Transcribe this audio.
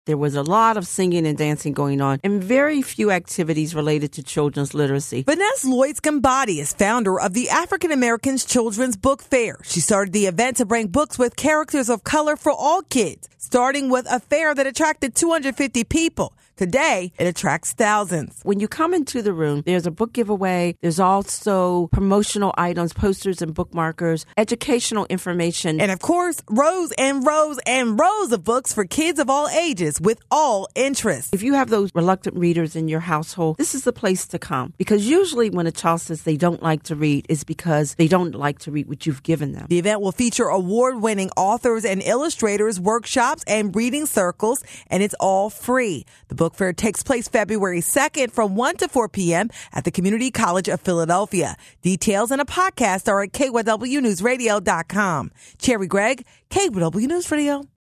There was a lot of singing and dancing going on and very few activities related to children's literacy. Vanessa Lloyd-Scambati is founder of the African Americans Children's Book Fair. She started the event to bring books with characters of color for all kids, starting with a fair that attracted 250 people. Today, it attracts thousands. When you come into the room, there's a book giveaway. There's also promotional items, posters and bookmarkers, educational information. And of course, rows and rows and rows of books for kids of all ages with all interests. If you have those reluctant readers in your household, this is the place to come. Because usually when a child says they don't like to read, it's because they don't like to read what you've given them. The event will feature award-winning authors and illustrators, workshops, and reading circles, and it's all free. The book fair takes place February 2nd from 1 to 4 p.m. at the Community College of Philadelphia. Details and a podcast are at KYWNewsRadio.com. Cherry Gregg, KYW News Radio.